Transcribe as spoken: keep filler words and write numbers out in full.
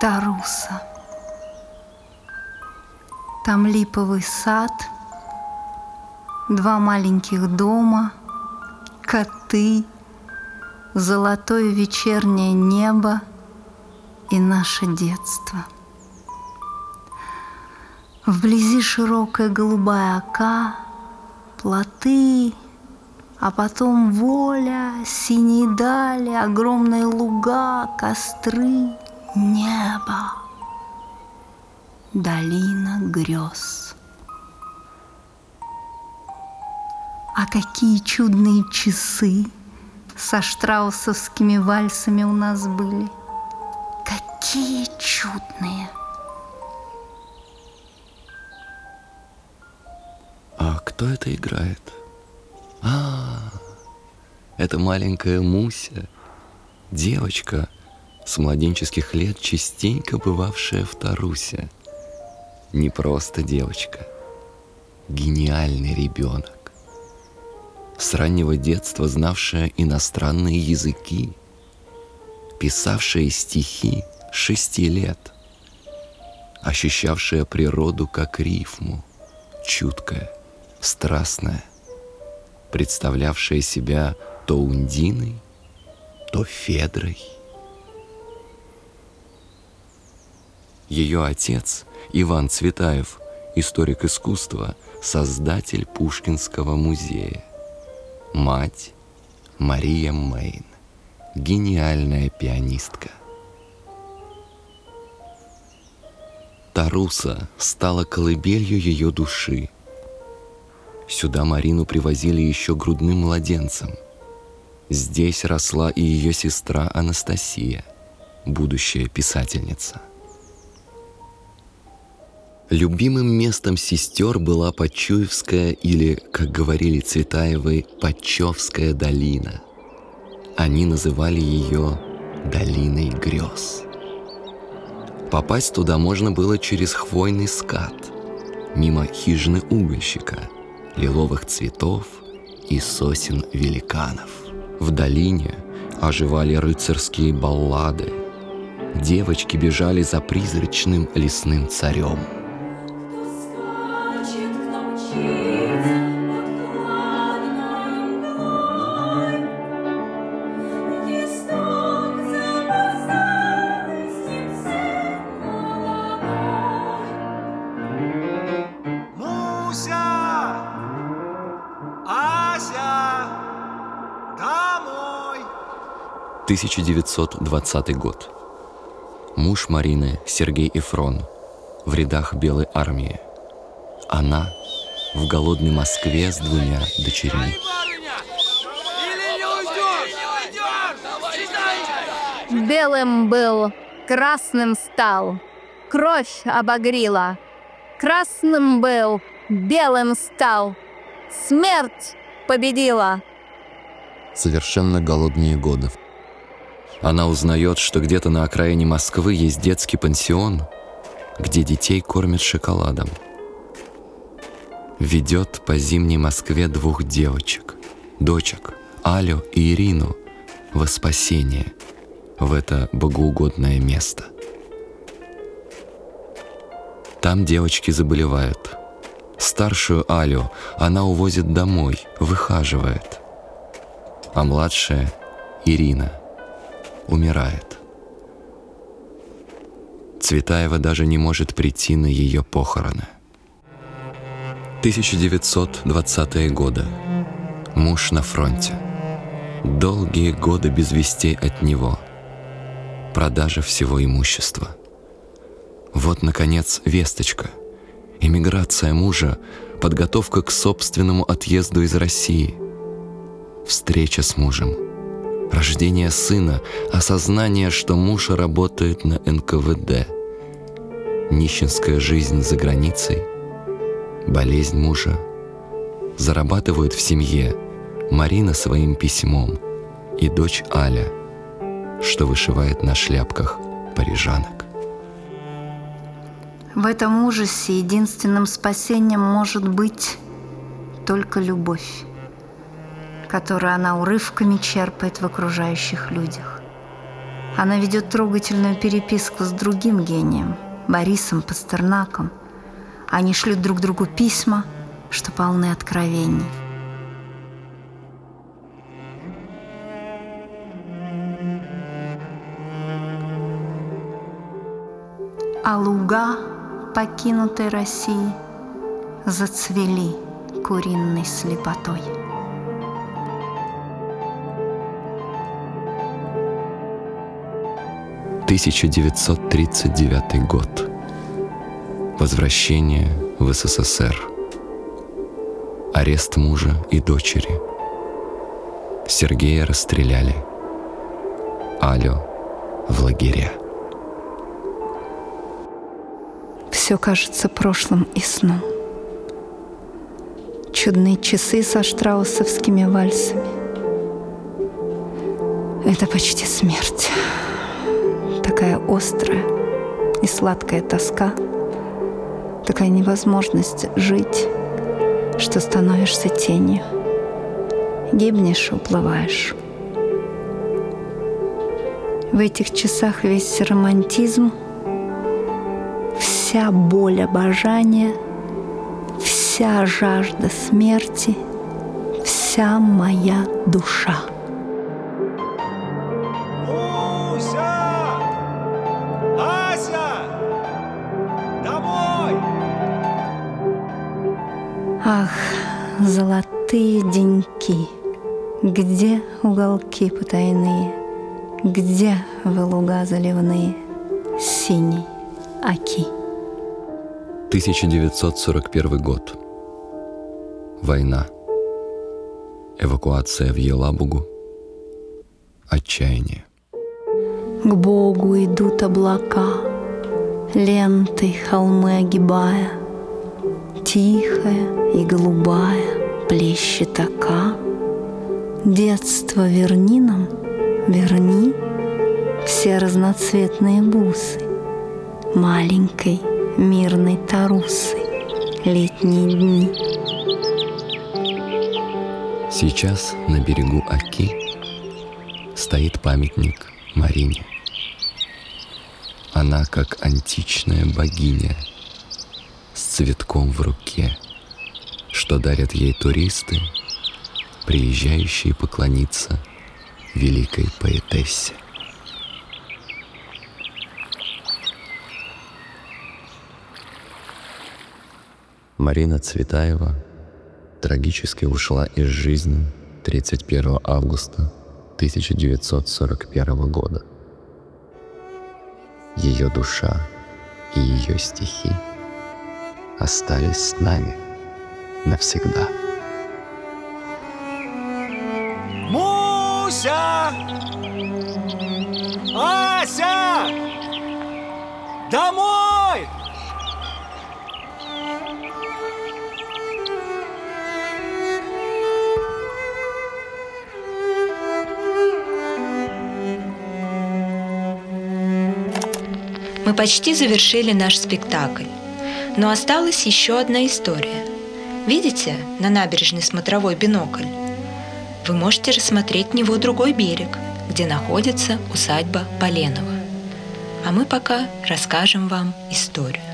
Таруса. Там липовый сад, два маленьких дома, коты, золотое вечернее небо и наше детство. Вблизи широкая голубая ока, плоты, а потом воля, синие дали, огромные луга, костры, небо, долина грез. А какие чудные часы со штраусовскими вальсами у нас были! Какие чудные! А кто это играет? А, это маленькая Муся, девочка с младенческих лет, частенько бывавшая в Тарусе. Не просто девочка, гениальный ребенок, с раннего детства знавшая иностранные языки, писавшая стихи шести лет, ощущавшая природу как рифму, чуткая, страстная, представлявшая себя то Ундиной, то Федрой. Ее отец Иван Цветаев, историк искусства, создатель Пушкинского музея. Мать Мария Мэйн, гениальная пианистка. Таруса стала колыбелью ее души. Сюда Марину привозили еще грудным младенцем. Здесь росла и ее сестра Анастасия, будущая писательница. Любимым местом сестер была Почуевская или, как говорили Цветаевы, Почевская долина. Они называли ее «долиной грез». Попасть туда можно было через хвойный скат, мимо хижины угольщика, лиловых цветов и сосен великанов. В долине оживали рыцарские баллады. Девочки бежали за призрачным лесным царем. тысяча девятьсот двадцатый год. Муж Марины, Сергей Эфрон, в рядах Белой армии. Она в голодной Москве с двумя дочерьми. Белым был, красным стал, кровь обогрила. Красным был, белым стал, смерть победила. Совершенно голодные годы. Она узнает, что где-то на окраине Москвы есть детский пансион, где детей кормят шоколадом. Ведет по зимней Москве двух девочек, дочек, Алю и Ирину, во спасение, в это богоугодное место. Там девочки заболевают. Старшую Алю она увозит домой, выхаживает. А младшая, Ирина, умирает. Цветаева даже не может прийти на ее похороны. тысяча девятьсот двадцатые годы. Муж на фронте. Долгие годы без вестей от него. Продажа всего имущества. Вот, наконец, весточка. Эмиграция мужа, подготовка к собственному отъезду из России. Встреча с мужем. Рождение сына, осознание, что муж работает на эн ка вэ дэ. Нищенская жизнь за границей, болезнь мужа. Зарабатывают в семье Марина своим письмом и дочь Аля, что вышивает на шляпках парижанок. В этом ужасе единственным спасением может быть только любовь, которую она урывками черпает в окружающих людях. Она ведет трогательную переписку с другим гением, Борисом Пастернаком. Они шлют друг другу письма, что полны откровений. А луга покинутой России зацвели куриной слепотой. тысяча девятьсот тридцать девятый год. Возвращение в СССР. Арест мужа и дочери. Сергея расстреляли. Алю в лагеря. Все кажется прошлым и сном. Чудные часы со штраусовскими вальсами. Это почти смерть. Такая острая и сладкая тоска, такая невозможность жить, что становишься тенью, гибнешь и уплываешь. В этих часах весь романтизм, вся боль обожания, вся жажда смерти, вся моя душа. Ах, золотые деньки, где уголки потайные, где вы луга заливные, синей оки. тысяча девятьсот сорок первый год. Война. Эвакуация в Елабугу. Отчаяние. К Богу идут облака, лентой холмы огибая. Тихая и голубая плещет ока. Детство верни нам, верни все разноцветные бусы маленькой мирной тарусы летние дни. Сейчас на берегу Оки стоит памятник Марине. Она как античная богиня с цветком в руке, что дарят ей туристы, приезжающие поклониться великой поэтессе. Марина Цветаева трагически ушла из жизни тридцать первого августа тысяча девятьсот сорок первого года. Ее душа и ее стихи остались с нами навсегда. Муся! Ася! Домой! Мы почти завершили наш спектакль, но осталась еще одна история. Видите, на набережной смотровой бинокль? Вы можете рассмотреть в него другой берег, где находится усадьба Поленова. А мы пока расскажем вам историю.